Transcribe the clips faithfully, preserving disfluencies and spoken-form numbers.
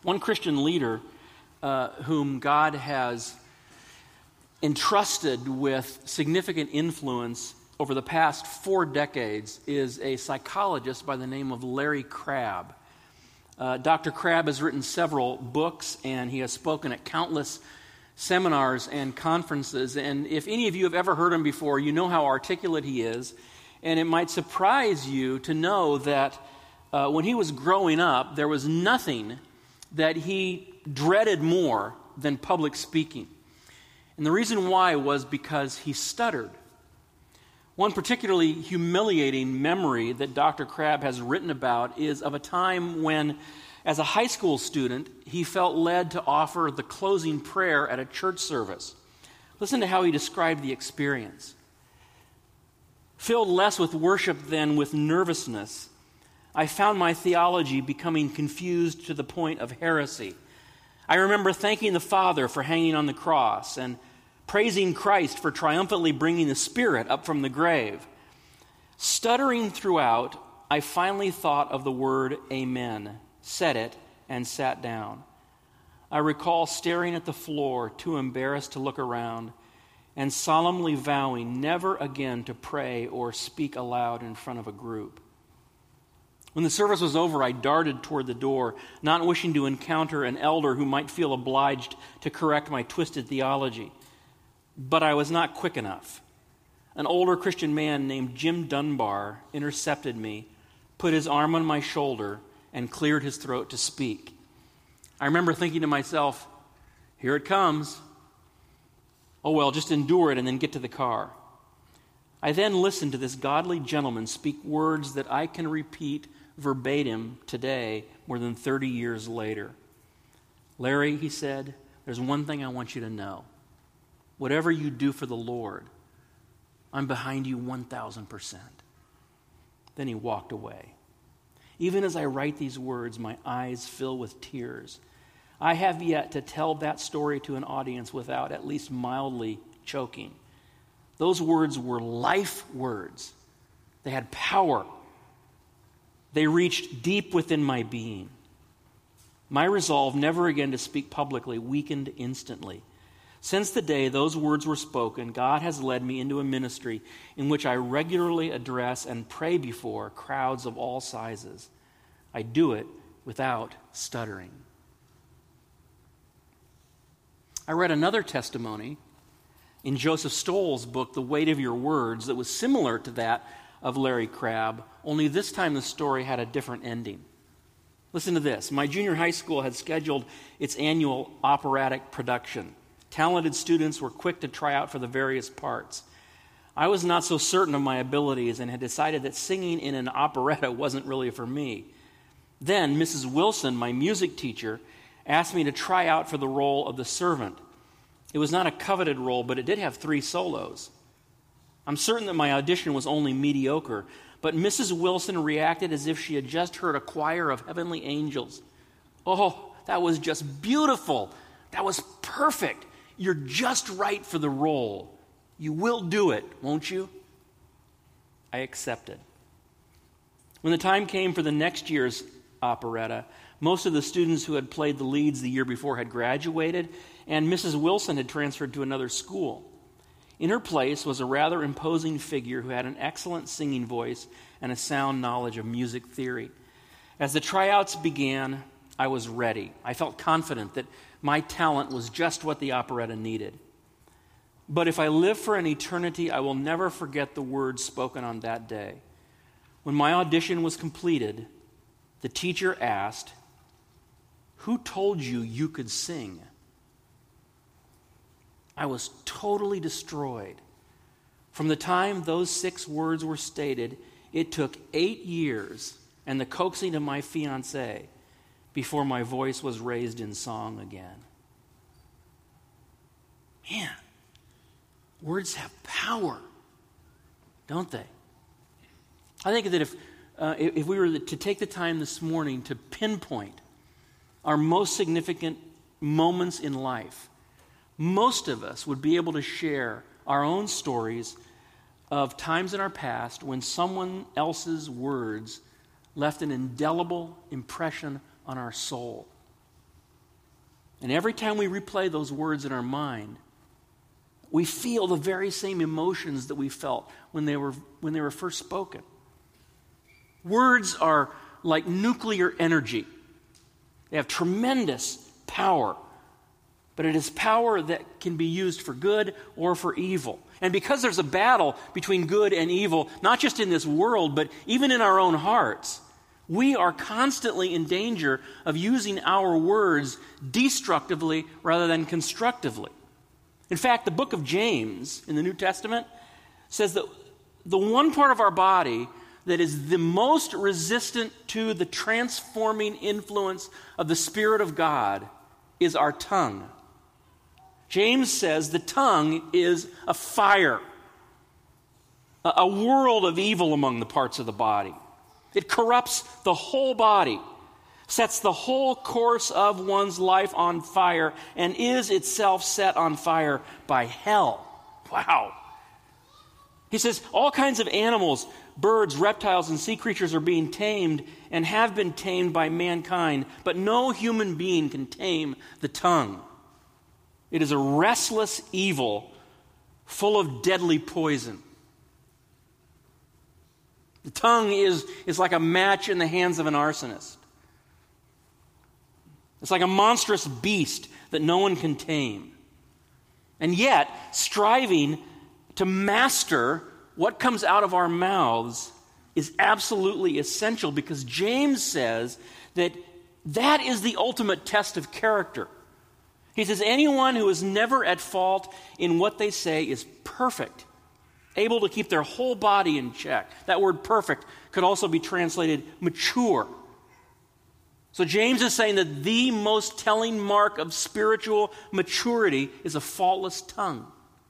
One Christian leader uh, whom God has entrusted with significant influence over the past four decades is a psychologist by the name of Larry Crabb. Uh, Doctor Crabb has written several books, and he has spoken at countless seminars and conferences. And if any of you have ever heard him before, you know how articulate he is. And it might surprise you to know that uh, when he was growing up, there was nothing that he dreaded more than public speaking. And the reason why was because he stuttered. One particularly humiliating memory that Doctor Crabb has written about is of a time when, as a high school student, he felt led to offer the closing prayer at a church service. Listen to how he described the experience. Filled less with worship than with nervousness, I found my theology becoming confused to the point of heresy. I remember thanking the Father for hanging on the cross and praising Christ for triumphantly bringing the Spirit up from the grave. Stuttering throughout, I finally thought of the word amen, said it, and sat down. I recall staring at the floor, too embarrassed to look around, and solemnly vowing never again to pray or speak aloud in front of a group. When the service was over, I darted toward the door, not wishing to encounter an elder who might feel obliged to correct my twisted theology. But I was not quick enough. An older Christian man named Jim Dunbar intercepted me, put his arm on my shoulder, and cleared his throat to speak. I remember thinking to myself, here it comes. Oh well, just endure it and then get to the car. I then listened to this godly gentleman speak words that I can repeat verbatim today, more than thirty years later. Larry, he said, there's one thing I want you to know. Whatever you do for the Lord, I'm behind you one thousand percent. Then he walked away. Even as I write these words, my eyes fill with tears. I have yet to tell that story to an audience without at least mildly choking. Those words were life words. They had power. They reached deep within my being. My resolve never again to speak publicly weakened instantly. Since the day those words were spoken, God has led me into a ministry in which I regularly address and pray before crowds of all sizes. I do it without stuttering. I read another testimony in Joseph Stoll's book, The Weight of Your Words, that was similar to that of Larry Crabb, only this time the story had a different ending. Listen to this. My junior high school had scheduled its annual operatic production. Talented students were quick to try out for the various parts. I was not so certain of my abilities and had decided that singing in an operetta wasn't really for me. Then Missus Wilson, my music teacher, asked me to try out for the role of the servant. It was not a coveted role, but it did have three solos. I'm certain that my audition was only mediocre, but Missus Wilson reacted as if she had just heard a choir of heavenly angels. Oh, that was just beautiful. That was perfect. You're just right for the role. You will do it, won't you? I accepted. When the time came for the next year's operetta, most of the students who had played the leads the year before had graduated, and Missus Wilson had transferred to another school. In her place was a rather imposing figure who had an excellent singing voice and a sound knowledge of music theory. As the tryouts began, I was ready. I felt confident that my talent was just what the operetta needed. But if I live for an eternity, I will never forget the words spoken on that day. When my audition was completed, the teacher asked, "Who told you you could sing?" I was totally destroyed. From the time those six words were stated, it took eight years and the coaxing of my fiancée before my voice was raised in song again. Man, words have power, don't they? I think that if uh, if we were to take the time this morning to pinpoint our most significant moments in life, most of us would be able to share our own stories of times in our past when someone else's words left an indelible impression on our soul. And every time we replay those words in our mind, we feel the very same emotions that we felt when they were, when they were first spoken. Words are like nuclear energy. They have tremendous power. But it is power that can be used for good or for evil. And because there's a battle between good and evil, not just in this world, but even in our own hearts, we are constantly in danger of using our words destructively rather than constructively. In fact, the book of James in the New Testament says that the one part of our body that is the most resistant to the transforming influence of the Spirit of God is our tongue. James says the tongue is a fire, a world of evil among the parts of the body. It corrupts the whole body, sets the whole course of one's life on fire, and is itself set on fire by hell. Wow. He says all kinds of animals, birds, reptiles, and sea creatures are being tamed and have been tamed by mankind, but no human being can tame the tongue. It is a restless evil full of deadly poison. The tongue is, is like a match in the hands of an arsonist. It's like a monstrous beast that no one can tame. And yet, striving to master what comes out of our mouths is absolutely essential, because James says that that is the ultimate test of character. He says anyone who is never at fault in what they say is perfect, able to keep their whole body in check. That word perfect could also be translated mature. So James is saying that the most telling mark of spiritual maturity is a faultless tongue.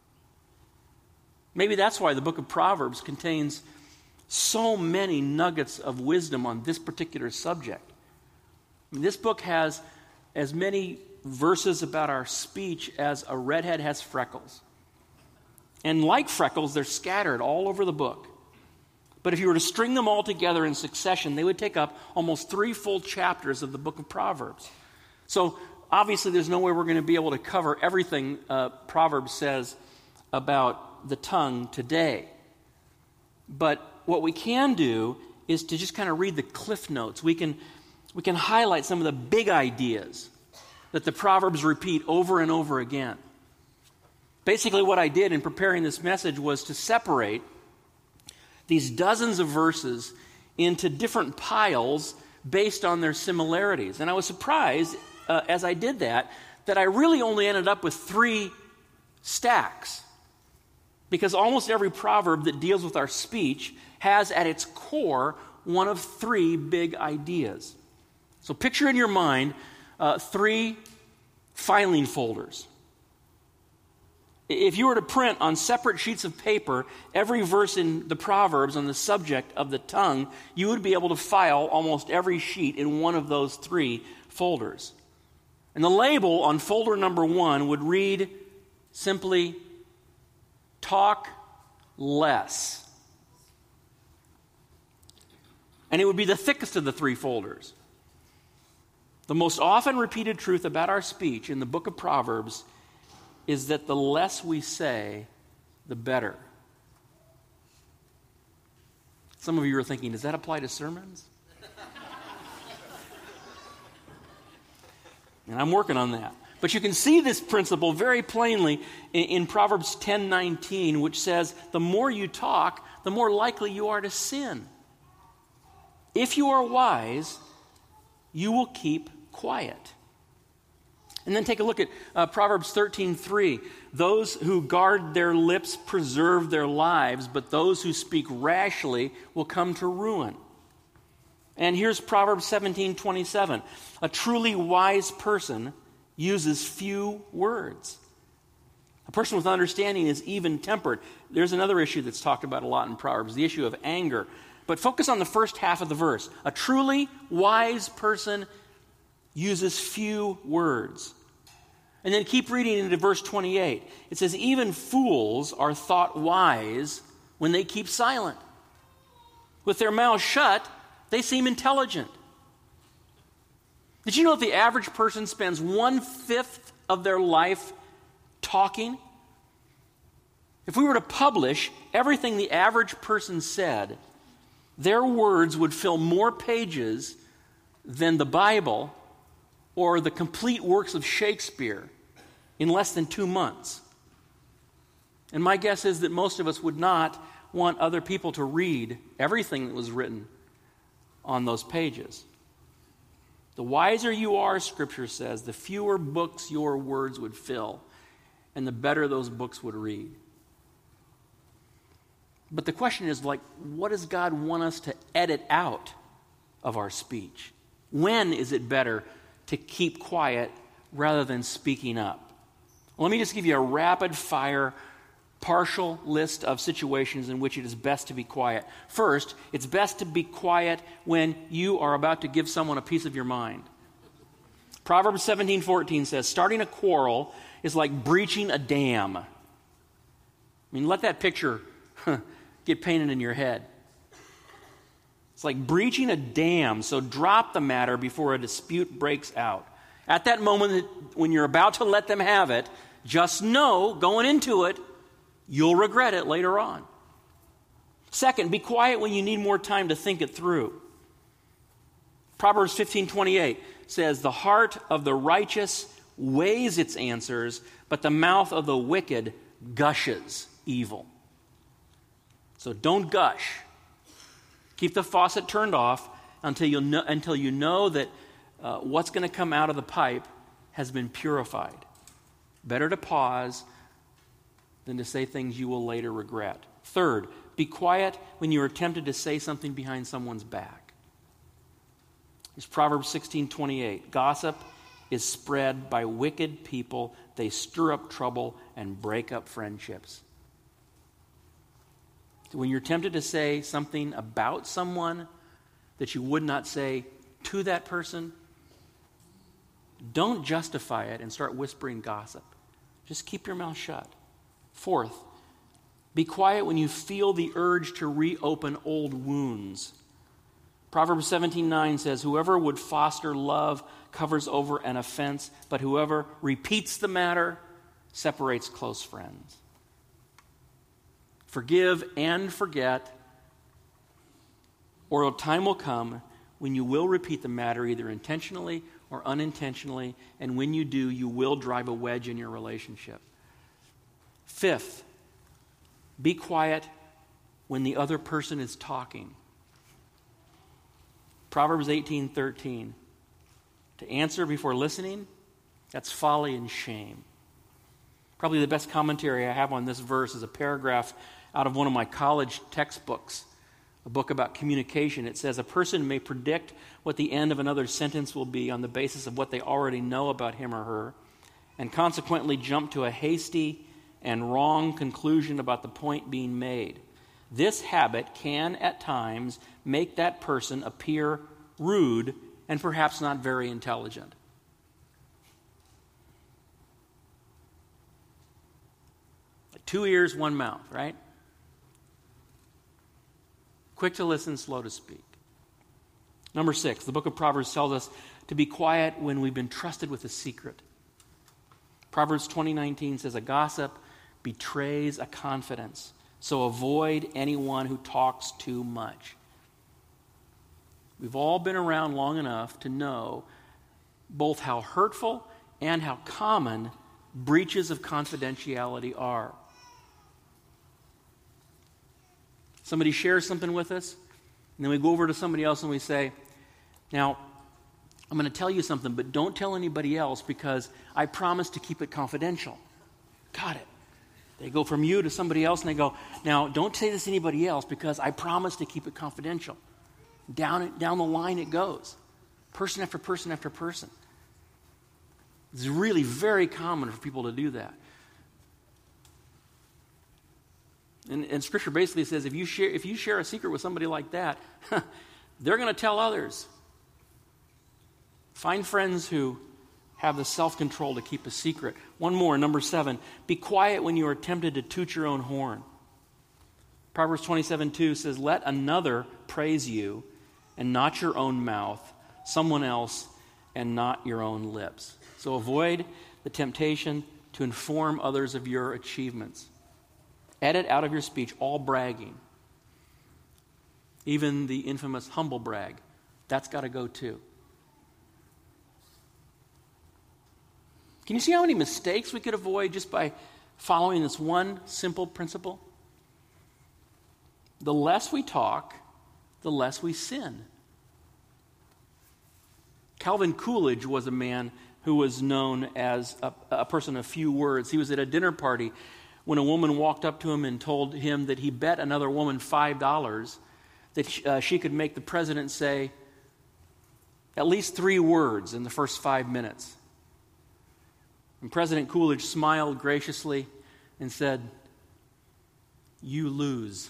Maybe that's why the book of Proverbs contains so many nuggets of wisdom on this particular subject. I mean, this book has as many verses about our speech as a redhead has freckles. And like freckles, they're scattered all over the book. But if you were to string them all together in succession, they would take up almost three full chapters of the book of Proverbs. So obviously there's no way we're going to be able to cover everything uh, Proverbs says about the tongue today. But what we can do is to just kind of read the cliff notes. We can, we can highlight some of the big ideas that the Proverbs repeat over and over again. Basically what I did in preparing this message was to separate these dozens of verses into different piles based on their similarities. And I was surprised uh, as I did that, that I really only ended up with three stacks. Because almost every proverb that deals with our speech has at its core one of three big ideas. So picture in your mind uh, three filing folders. If you were to print on separate sheets of paper every verse in the Proverbs on the subject of the tongue, you would be able to file almost every sheet in one of those three folders. And the label on folder number one would read simply, "Talk less." And it would be the thickest of the three folders. The most often repeated truth about our speech in the book of Proverbs is that the less we say, the better. Some of you are thinking, does that apply to sermons? And I'm working on that. But you can see this principle very plainly in, in Proverbs ten nineteen, which says, the more you talk, the more likely you are to sin. If you are wise, you will keep quiet. And then take a look at uh, Proverbs thirteen three. Those who guard their lips preserve their lives, but those who speak rashly will come to ruin. And here's Proverbs seventeen twenty-seven. A truly wise person uses few words. A person with understanding is even-tempered. There's another issue that's talked about a lot in Proverbs, the issue of anger. But focus on the first half of the verse. A truly wise person uses few words. And then keep reading into verse twenty-eight. It says, even fools are thought wise when they keep silent. With their mouths shut, they seem intelligent. Did you know that the average person spends one-fifth of their life talking? If we were to publish everything the average person said, their words would fill more pages than the Bible or the complete works of Shakespeare in less than two months. And my guess is that most of us would not want other people to read everything that was written on those pages. The wiser you are, Scripture says, the fewer books your words would fill, and the better those books would read. But the question is, like, what does God want us to edit out of our speech? When is it better to keep quiet rather than speaking up? Let me just give you a rapid-fire, partial list of situations in which it is best to be quiet. First, it's best to be quiet when you are about to give someone a piece of your mind. Proverbs seventeen fourteen says, starting a quarrel is like breaching a dam. I mean, let that picture get painted in your head. It's like breaching a dam, so drop the matter before a dispute breaks out. At that moment when you're about to let them have it, just know, going into it, you'll regret it later on. Second, be quiet when you need more time to think it through. Proverbs fifteen twenty-eight says, the heart of the righteous weighs its answers, but the mouth of the wicked gushes evil. So don't gush. Keep the faucet turned off until you know, until you know that uh, what's going to come out of the pipe has been purified. Better to pause than to say things you will later regret. Third, be quiet when you are tempted to say something behind someone's back. It's Proverbs sixteen twenty-eight. Gossip is spread by wicked people. They stir up trouble and break up friendships. When you're tempted to say something about someone that you would not say to that person, don't justify it and start whispering gossip. Just keep your mouth shut. Fourth, be quiet when you feel the urge to reopen old wounds. Proverbs seventeen nine says, whoever would foster love covers over an offense, but whoever repeats the matter separates close friends. Forgive and forget, or a time will come when you will repeat the matter either intentionally or unintentionally, and when you do, you will drive a wedge in your relationship. Fifth, be quiet when the other person is talking. Proverbs eighteen thirteen. To answer before listening, that's folly and shame. Probably the best commentary I have on this verse is a paragraph out of one of my college textbooks, a book about communication. It says, a person may predict what the end of another sentence will be on the basis of what they already know about him or her, and consequently jump to a hasty and wrong conclusion about the point being made. This habit can, at times, make that person appear rude and perhaps not very intelligent. Two ears, one mouth, right? Quick to listen, slow to speak. Number six, the book of Proverbs tells us to be quiet when we've been trusted with a secret. Proverbs twenty nineteen says, a gossip betrays a confidence, so avoid anyone who talks too much. We've all been around long enough to know both how hurtful and how common breaches of confidentiality are. Somebody shares something with us, and then we go over to somebody else and we say, now, I'm going to tell you something, but don't tell anybody else because I promise to keep it confidential. Got it. They go from you to somebody else and they go, now, don't say this to anybody else because I promise to keep it confidential. Down, down the line it goes. Person after person after person. It's really very common for people to do that. And, and Scripture basically says if you share if you share a secret with somebody like that, they're going to tell others. Find friends who have the self-control to keep a secret. One more, number seven. Be quiet when you are tempted to toot your own horn. Proverbs twenty-seven two says, let another praise you and not your own mouth, someone else, and not your own lips. So avoid the temptation to inform others of your achievements. Edit out of your speech all bragging. Even the infamous humble brag. That's got to go too. Can you see how many mistakes we could avoid just by following this one simple principle? The less we talk, the less we sin. Calvin Coolidge was a man who was known as a, a person of few words. He was at a dinner party when a woman walked up to him and told him that he bet another woman five dollars that she, uh, she could make the president say at least three words in the first five minutes. And President Coolidge smiled graciously and said, "You lose."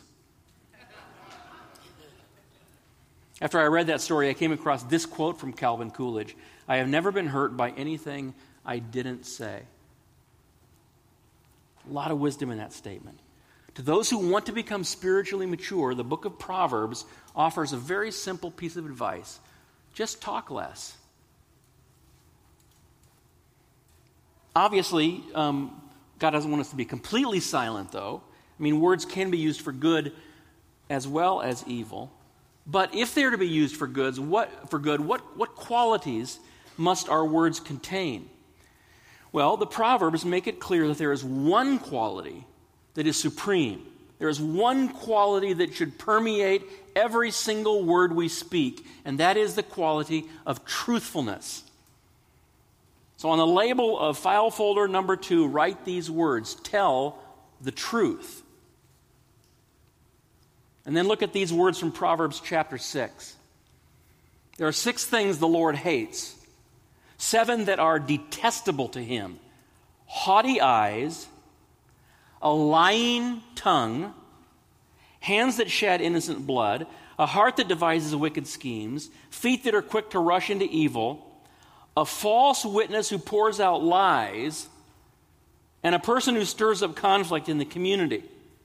After I read that story, I came across this quote from Calvin Coolidge: "I have never been hurt by anything I didn't say." A lot of wisdom in that statement. To those who want to become spiritually mature, the book of Proverbs offers a very simple piece of advice. Just talk less. Obviously, um, God doesn't want us to be completely silent, though. I mean, words can be used for good as well as evil. But if they're to be used for goods, what for good, what, what qualities must our words contain? Well, the Proverbs make it clear that there is one quality that is supreme. There is one quality that should permeate every single word we speak, and that is the quality of truthfulness. So on the label of file folder number two, write these words: tell the truth. And then look at these words from Proverbs chapter six. There are six things the Lord hates, seven that are detestable to him: haughty eyes, a lying tongue, hands that shed innocent blood, a heart that devises wicked schemes, feet that are quick to rush into evil, a false witness who pours out lies, and a person who stirs up conflict in the community.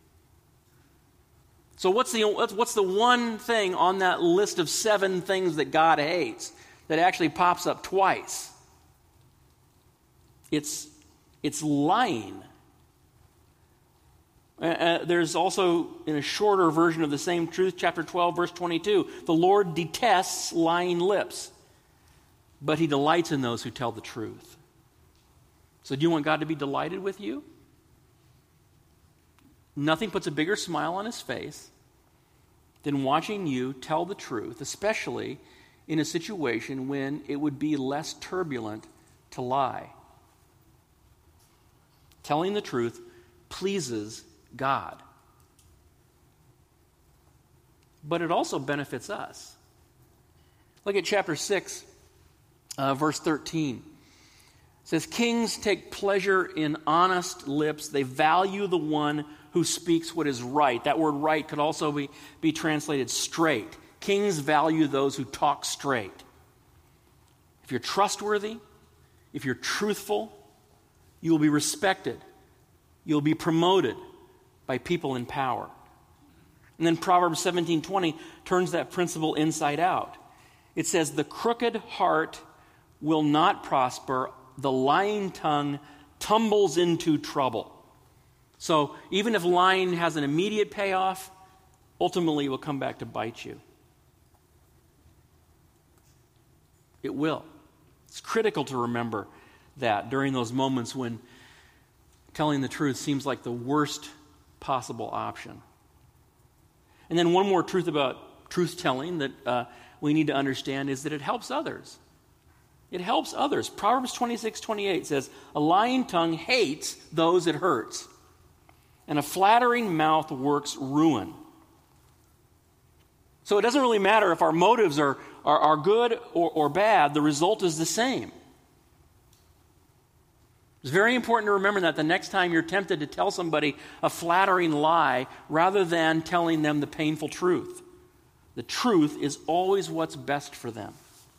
So what's the what's the one thing on that list of seven things that God hates that actually pops up twice? It's it's lying. Uh, there's also, in a shorter version of the same truth, chapter twelve, verse twenty-two, the Lord detests lying lips, but he delights in those who tell the truth. So do you want God to be delighted with you? Nothing puts a bigger smile on his face than watching you tell the truth, especially in a situation when it would be less turbulent to lie. Telling the truth pleases God. But it also benefits us. Look at chapter six, uh, verse thirteen. It says, "Kings take pleasure in honest lips. They value the one who speaks what is right." That word right could also be, be translated straight. Kings value those who talk straight. If you're trustworthy, if you're truthful, you will be respected. You'll be promoted by people in power. And then Proverbs seventeen twenty turns that principle inside out. It says, "The crooked heart will not prosper. The lying tongue tumbles into trouble." So even if lying has an immediate payoff, ultimately it will come back to bite you. It will. It's critical to remember that during those moments when telling the truth seems like the worst possible option. And then one more truth about truth-telling that uh, we need to understand is that it helps others. It helps others. Proverbs twenty-six twenty-eight says, "A lying tongue hates those it hurts, and a flattering mouth works ruin." So it doesn't really matter if our motives are, are, are good or, or bad, the result is the same. It's very important to remember that the next time you're tempted to tell somebody a flattering lie rather than telling them the painful truth. The truth is always what's best for them.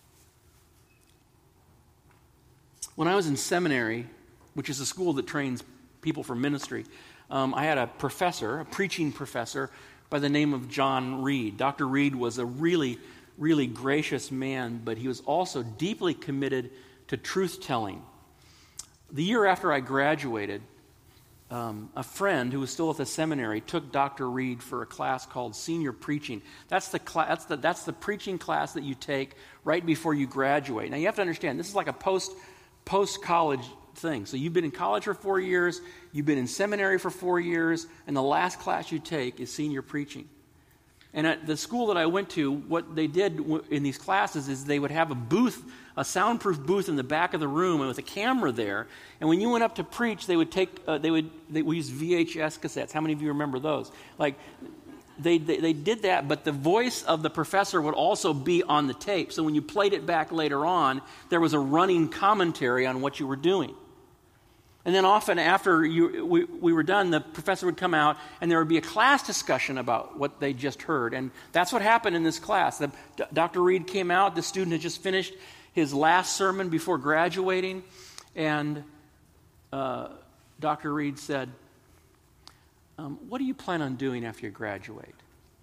When I was in seminary, which is a school that trains people for ministry, um, I had a professor, a preaching professor, by the name of John Reed. Doctor Reed was a really really gracious man, but he was also deeply committed to truth-telling. The year after I graduated, um, a friend who was still at the seminary took Doctor Reed for a class called Senior Preaching. That's the, cla- that's the, that's the preaching class that you take right before you graduate. Now, you have to understand, this is like a post, post-college thing. So you've been in college for four years, you've been in seminary for four years, and the last class you take is Senior Preaching. And at the school that I went to, what they did w- in these classes is they would have a booth, a soundproof booth in the back of the room, and with a camera there. And when you went up to preach, they would take, uh, they would, they would use V H S cassettes. How many of you remember those? Like, they, they they did that, but the voice of the professor would also be on the tape. So when you played it back later on, there was a running commentary on what you were doing. And then often after you, we, we were done, the professor would come out and there would be a class discussion about what they just heard. And that's what happened in this class. The, D- Doctor Reed came out. The student had just finished his last sermon before graduating. And uh, Doctor Reed said, um, what do you plan on doing after you graduate?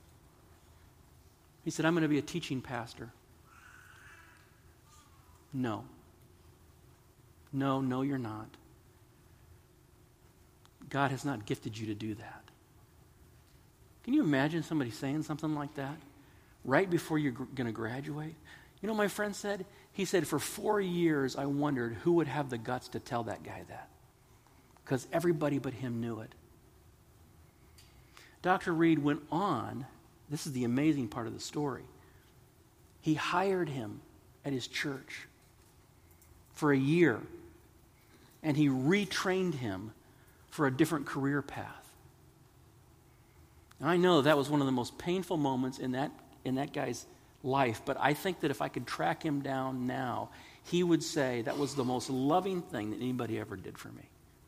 He said, I'm going to be a teaching pastor. No. No, no, you're not. God has not gifted you to do that. Can you imagine somebody saying something like that right before you're gr- going to graduate? You know what my friend said? He said, for four years I wondered who would have the guts to tell that guy that. Because everybody but him knew it. Doctor Reed went on. This is the amazing part of the story. He hired him at his church for a year. And he retrained him for a different career path. And I know that was one of the most painful moments in that in that guy's life, but I think that if I could track him down now, he would say that was the most loving thing that anybody ever did for me.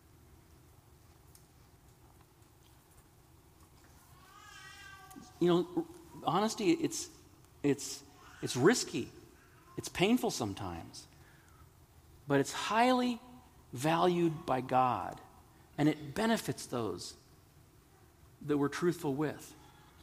You know, honesty, it's it's it's risky. It's painful sometimes. But it's highly valued by God. And it benefits those that we're truthful with.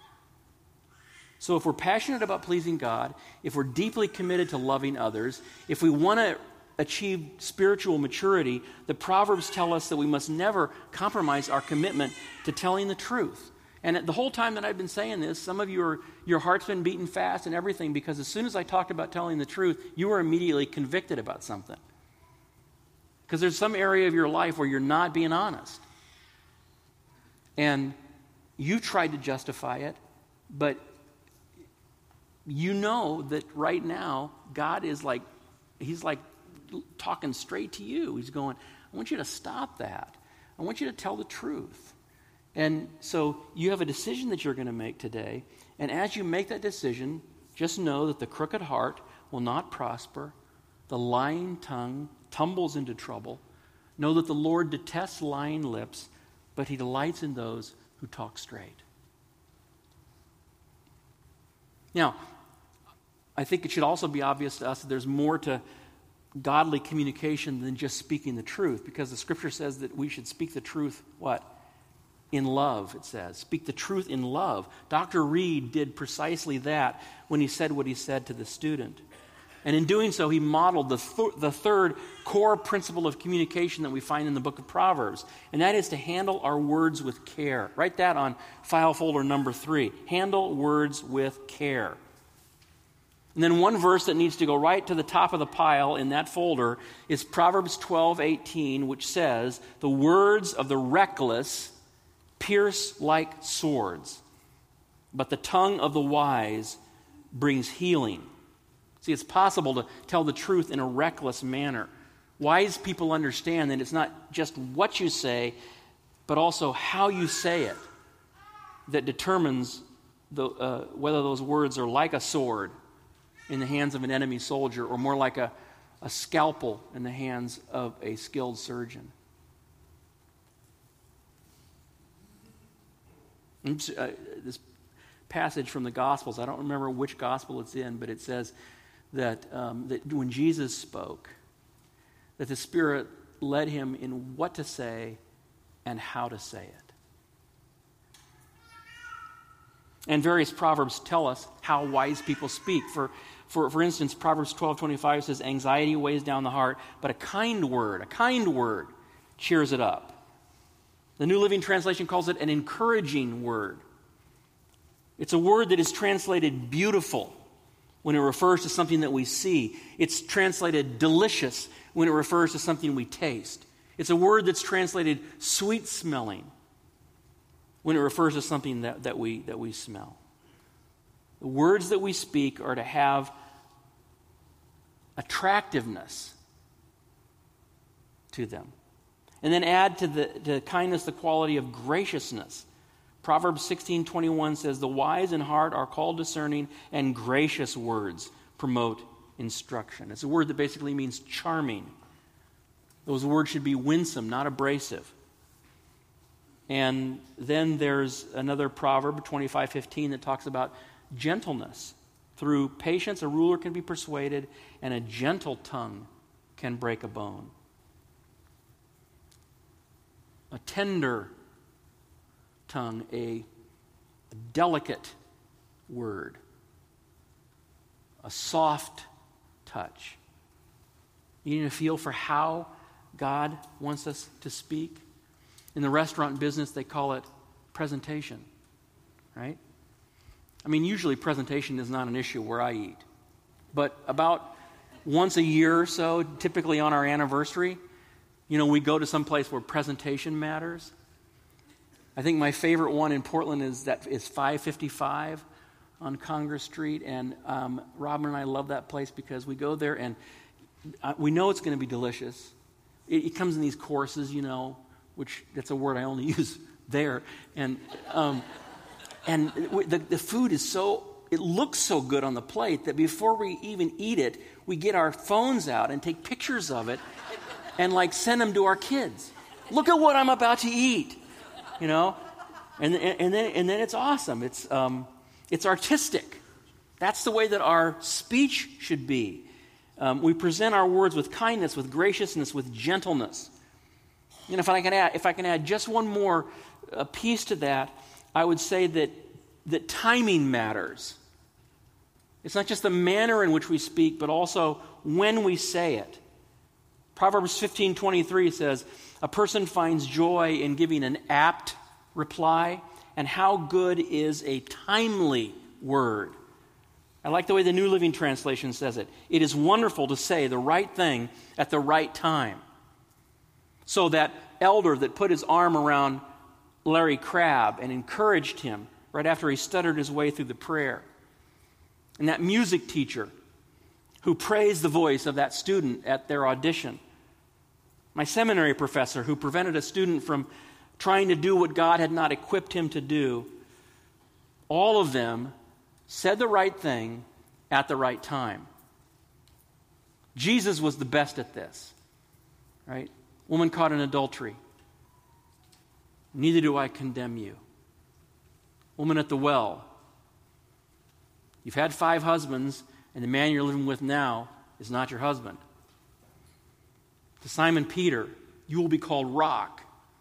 So if we're passionate about pleasing God, if we're deeply committed to loving others, if we want to achieve spiritual maturity, the Proverbs tell us that we must never compromise our commitment to telling the truth. And the whole time that I've been saying this, some of you are, your heart's been beating fast and everything, because as soon as I talked about telling the truth, you were immediately convicted about something. Because there's some area of your life where you're not being honest. And you tried to justify it, but you know that right now, God is like, he's like talking straight to you. He's going, I want you to stop that. I want you to tell the truth. And so you have a decision that you're going to make today. And as you make that decision, just know that the crooked heart will not prosper. The lying tongue tumbles into trouble. Know that the Lord detests lying lips, but he delights in those who talk straight. Now, I think it should also be obvious to us that there's more to godly communication than just speaking the truth, because the Scripture says that we should speak the truth, what? In love, it says. Speak the truth in love. Doctor Reed did precisely that when he said what he said to the student. And in doing so, he modeled the, th- the third core principle of communication that we find in the book of Proverbs, and that is to handle our words with care. Write that on file folder number three. Handle words with care. And then one verse that needs to go right to the top of the pile in that folder is Proverbs twelve eighteen, which says, the words of the reckless pierce like swords, but the tongue of the wise brings healing. See, it's possible to tell the truth in a reckless manner. Wise people understand that it's not just what you say, but also how you say it that determines the, uh, whether those words are like a sword in the hands of an enemy soldier or more like a, a scalpel in the hands of a skilled surgeon. Oops, uh, this passage from the Gospels, I don't remember which Gospel it's in, but it says that, um, that when Jesus spoke, that the Spirit led him in what to say and how to say it. And various proverbs tell us how wise people speak. For, for, for instance, Proverbs twelve twenty-five says, anxiety weighs down the heart, but a kind word, a kind word cheers it up. The New Living Translation calls it an encouraging word. It's a word that is translated beautiful when it refers to something that we see. It's translated delicious when it refers to something we taste. It's a word that's translated sweet-smelling when it refers to something that, that, we, that we smell. The words that we speak are to have attractiveness to them. And then add to the to kindness the quality of graciousness. Proverbs sixteen twenty-one says, the wise in heart are called discerning, and gracious words promote instruction. It's a word that basically means charming. Those words should be winsome, not abrasive. And then there's another proverb, twenty-five fifteen, that talks about gentleness. Through patience, a ruler can be persuaded, and a gentle tongue can break a bone. A tender tongue, a, a delicate word, a soft touch. You need to feel for how God wants us to speak. In the restaurant business, they call it presentation, right? I mean, usually presentation is not an issue where I eat. But about once a year or so, typically on our anniversary, you know, we go to some place where presentation matters. I think my favorite one in Portland is that is five fifty-five on Congress Street, and um, Robin and I love that place because we go there and uh, we know it's going to be delicious. It, it comes in these courses, you know, which that's a word I only use there, and um, and the, the food is so it looks so good on the plate that before we even eat it, we get our phones out and take pictures of it. And like send them to our kids. Look at what I'm about to eat, you know, and and then and then it's awesome. It's um, it's artistic. That's the way that our speech should be. Um, we present our words with kindness, with graciousness, with gentleness. And if I can add, if I can add just one more uh, piece to that, I would say that that timing matters. It's not just the manner in which we speak, but also when we say it. Proverbs fifteen twenty-three says, a person finds joy in giving an apt reply, and how good is a timely word. I like the way the New Living Translation says it. It is wonderful to say the right thing at the right time. So that elder that put his arm around Larry Crabb and encouraged him right after he stuttered his way through the prayer. And that music teacher who praised the voice of that student at their audition. My seminary professor who prevented a student from trying to do what God had not equipped him to do. All of them said the right thing at the right time. Jesus was the best at this, right? Woman caught in adultery. Neither do I condemn you. Woman at the well. You've had five husbands, and the man you're living with now is not your husband. To Simon Peter, you will be called Rock.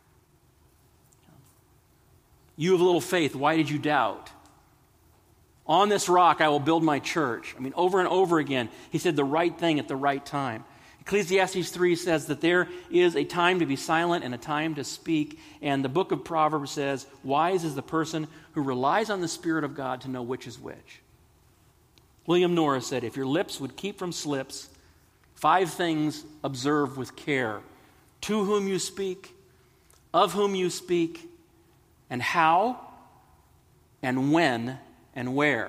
You have little faith. Why did you doubt? On this rock I will build my church. I mean, over and over again, he said the right thing at the right time. Ecclesiastes three says that there is a time to be silent and a time to speak. And the book of Proverbs says, wise is the person who relies on the Spirit of God to know which is which. William Norris said, if your lips would keep from slips, five things observe with care. To whom you speak, of whom you speak, and how, and when, and where.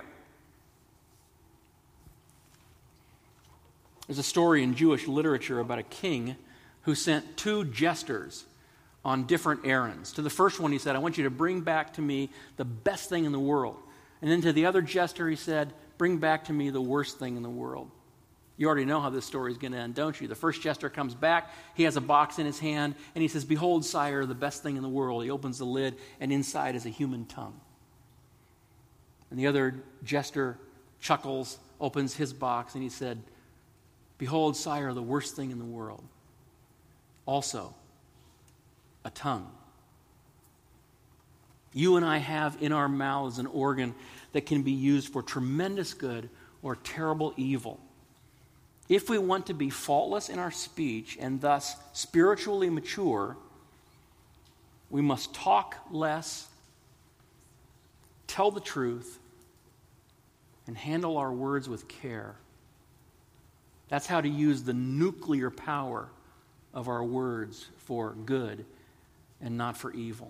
There's a story in Jewish literature about a king who sent two jesters on different errands. To the first one, he said, I want you to bring back to me the best thing in the world. And then to the other jester, he said, bring back to me the worst thing in the world. You already know how this story is going to end, don't you? The first jester comes back. He has a box in his hand, and he says, behold, sire, the best thing in the world. He opens the lid, and inside is a human tongue. And the other jester chuckles, opens his box, and he said, behold, sire, the worst thing in the world. Also, a tongue. You and I have in our mouths an organ that can be used for tremendous good or terrible evil. If we want to be faultless in our speech and thus spiritually mature, we must talk less, tell the truth, and handle our words with care. That's how to use the nuclear power of our words for good and not for evil.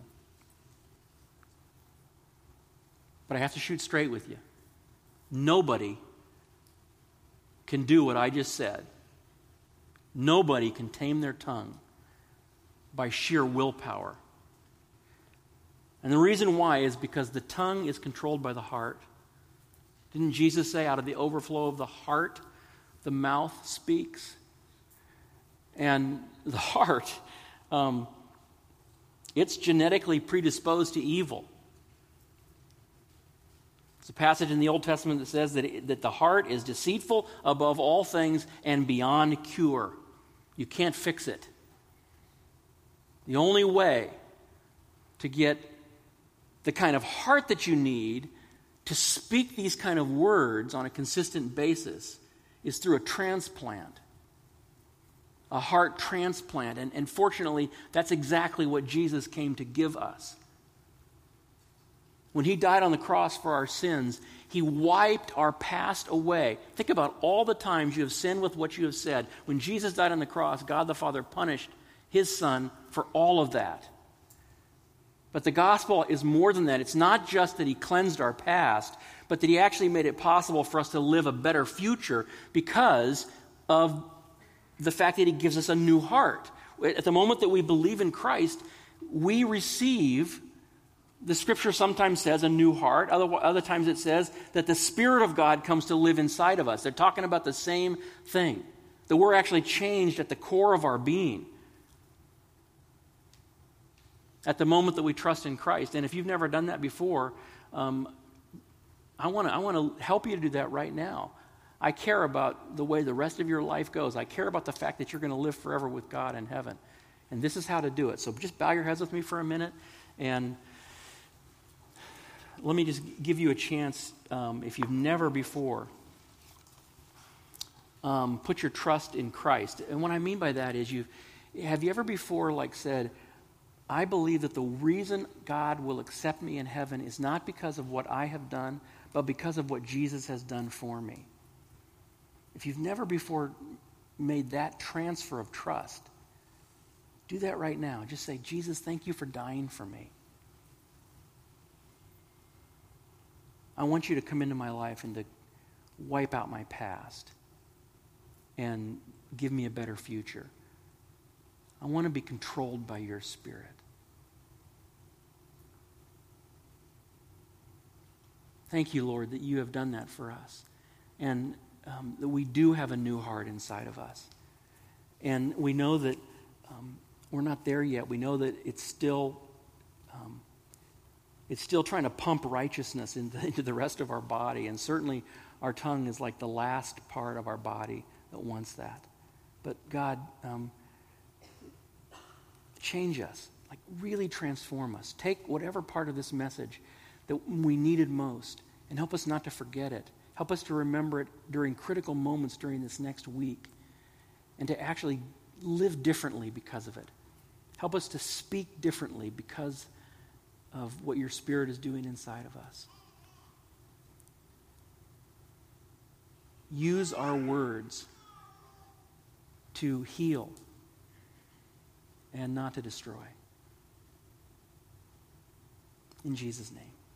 But I have to shoot straight with you. Nobody can do what I just said. Nobody can tame their tongue by sheer willpower. And the reason why is because the tongue is controlled by the heart. Didn't Jesus say, out of the overflow of the heart, the mouth speaks? And the heart, um, it's genetically predisposed to evil. There's a passage in the Old Testament that says that, it, that the heart is deceitful above all things and beyond cure. You can't fix it. The only way to get the kind of heart that you need to speak these kind of words on a consistent basis is through a transplant. A heart transplant. And, and fortunately, that's exactly what Jesus came to give us. When he died on the cross for our sins, he wiped our past away. Think about all the times you have sinned with what you have said. When Jesus died on the cross, God the Father punished his Son for all of that. But the gospel is more than that. It's not just that he cleansed our past, but that he actually made it possible for us to live a better future because of the fact that he gives us a new heart. At the moment that we believe in Christ, we receive, the scripture sometimes says, a new heart. Other, other times it says that the Spirit of God comes to live inside of us. They're talking about the same thing, that we're actually changed at the core of our being at the moment that we trust in Christ. And if you've never done that before, um, I want to I want to help you to do that right now. I care about the way the rest of your life goes. I care about the fact that you're going to live forever with God in heaven. And this is how to do it. So just bow your heads with me for a minute. And let me just give you a chance, um, if you've never before um, put your trust in Christ. And what I mean by that is, you have you ever before like said, I believe that the reason God will accept me in heaven is not because of what I have done, but because of what Jesus has done for me. If you've never before made that transfer of trust, do that right now. Just say, Jesus, thank you for dying for me. I want you to come into my life and to wipe out my past and give me a better future. I want to be controlled by your Spirit. Thank you, Lord, that you have done that for us. And um, that we do have a new heart inside of us. And we know that um, we're not there yet. We know that it's still um, it's still trying to pump righteousness into, into the rest of our body. And certainly our tongue is like the last part of our body that wants that. But God, um, change us. Like really transform us. Take whatever part of this message that we needed most and help us not to forget it. Help us to remember it during critical moments during this next week and to actually live differently because of it. Help us to speak differently because of what your Spirit is doing inside of us. Use our words to heal and not to destroy. In Jesus' name.